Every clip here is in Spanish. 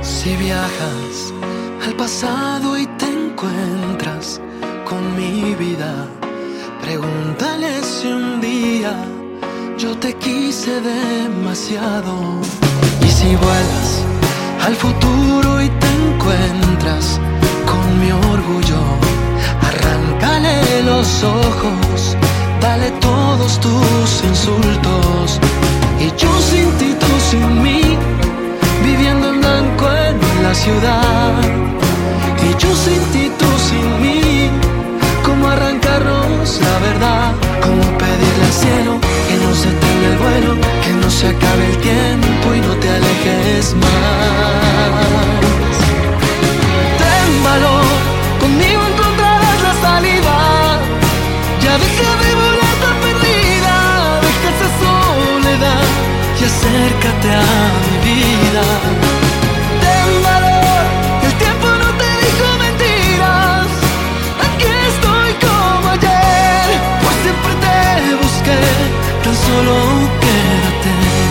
Si viajas al pasado y te encuentras con mi vida, pregúntale si un día yo te quise demasiado. Y si vuelas al futuro y te encuentras con mi orgullo, arráncale los ojos, dale todos tus insultos. Y yo sin ti, tú sin mí, viviendo en blanco en la ciudad. Y yo sin ti, tú sin mí, ¿cómo arrancarnos la verdad? ¿Cómo pedirle al cielo que no se tenga el vuelo, que no se acabe el tiempo y no te alejes más? Ten valor, conmigo encontrarás la salida. Ya deja de volar tan perdida, deja esa soledad y acércate a mi vida. Ten valor, el tiempo no te dijo mentiras. Aquí estoy como ayer, por siempre te busqué, tan solo quédate.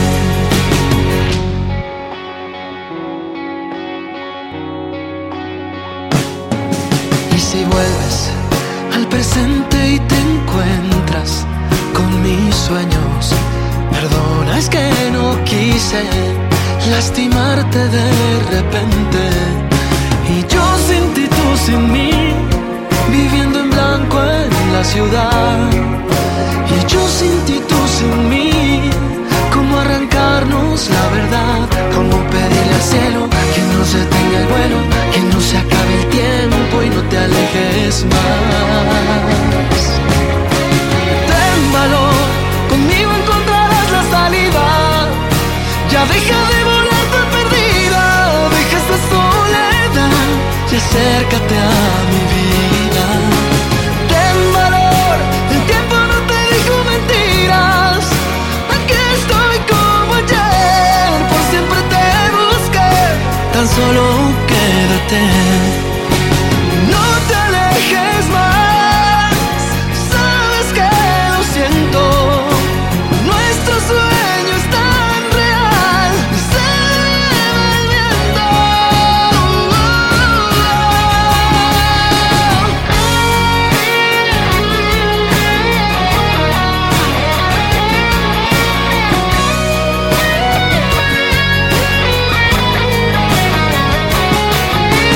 Y si vuelves al presente y te encuentras con mis sueños, perdona, es que no quise lastimarte de repente. Y yo sin ti, tú sin mí, viviendo en blanco en la ciudad. Y yo sin ti, tú sin mí, ¿cómo arrancarnos la verdad? ¿Cómo pedirle al cielo que no se tenga el vuelo, que no se acabe el tiempo y no te alejes más? Ten valor, conmigo encontrarás la salida. Ya deja de volar tan perdida, deja esta soledad y acércate a mi vida. Ten valor, el tiempo no te dijo mentiras. Aquí estoy como ayer, por siempre te busqué, tan solo quédate. No te alejes más, sabes que lo siento. Nuestro sueño es tan real y se va el viento.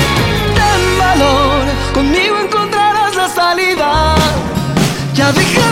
Ten valor, conmigo encontrarás la salida. Ya deja